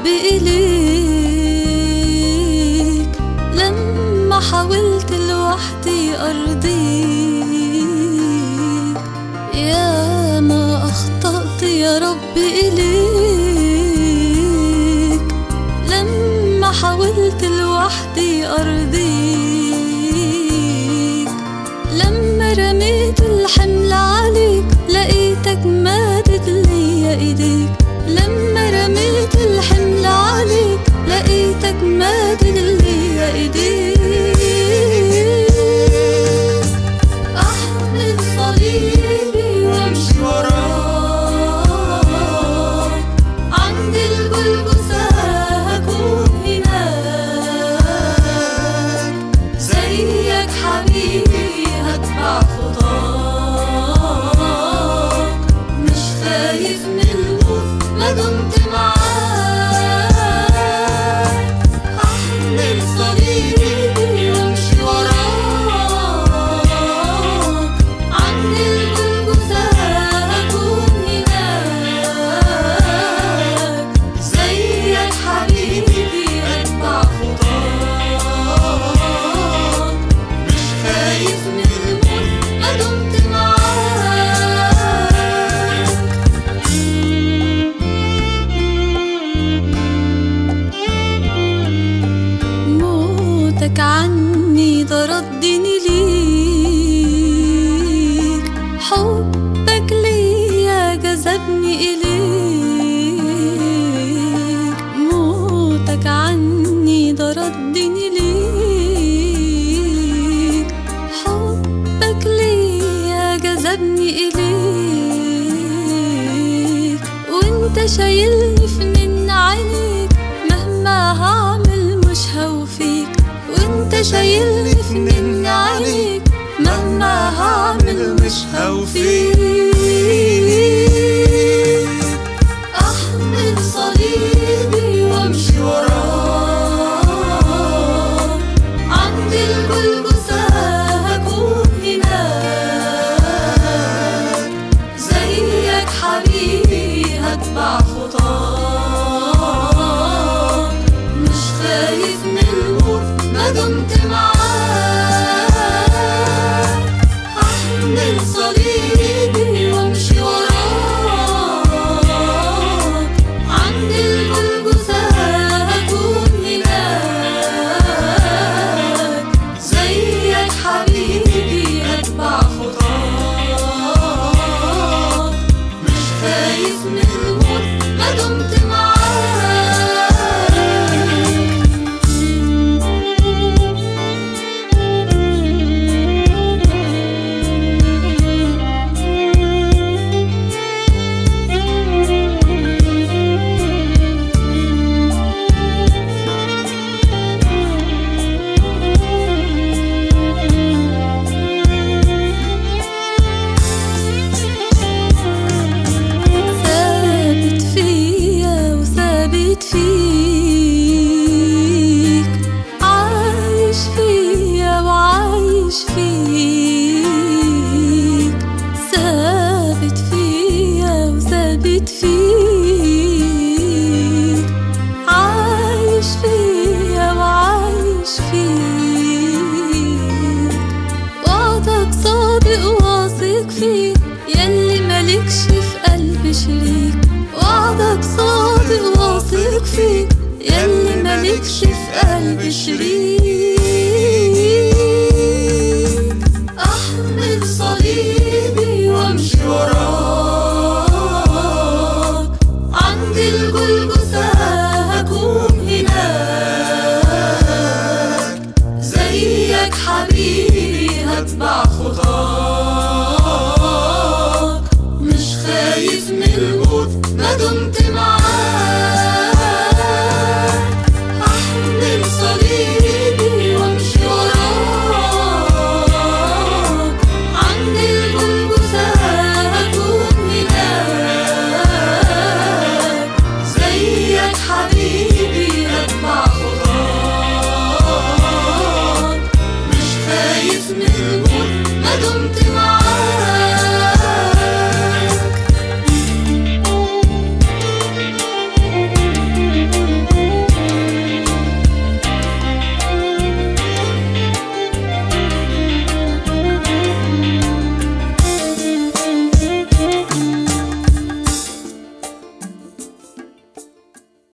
إليك لما حاولت لوحدي أرضيك. يا ما أخطأت يا رب إليك لما حاولت لوحدي أرضيك. لما رميت الحمل عليك لقيتك مادت ليا إيديك. لما رميت الحمل عليك لقيتك مادت ليا إيديك. أحمل صليبي وامشي وراك عند الجلجثة هكون هناك. زيك حبيبي هتبع خطاك مش خايف من الموت ما دمت معاك. أحمل صليبي وامشي وراك عند الجلجثة هكون هناك. زيك حبيبي أتبع خطاك مش خايف من الموت ما دمت معاك. موتك عني ده ردني ليك. حبك ليا جذبني إليك. موتك عني ده ردني ليك. حبك ليا جذبني إليك. وانت شايلني في من عينيك مهما هعمل مش هوفيك. وانت شايلني في من عينيك مهما هعمل مش هوفيك. أحمل صليبي وامشي وراك عند الجلجثة هكون هناك. زيك حبيبي هتبع خطاك مش خايف من الموت ما دمت معاك. أحمل صليبي وامشي وراك عند الجلجثة هكون هناك. زيك حبيبي أتبع خطاك مش خايف من الموت ما دمت معاك. ثابت فيا وثابت فيك. عايش فيا وعايش فيك. ثابت فيا وثابت فيك. عايش فيا وعايش فيك. وعدك صادق واثق فيك ياللي مالكش في قلبي شريك. وعدك صادق واثق فيك ياللي مالكش في قلبي شريك. أحمل صليبي وامشي وراك عند الجلجثة هكون هناك. زيك حبيبي هتبع خطاك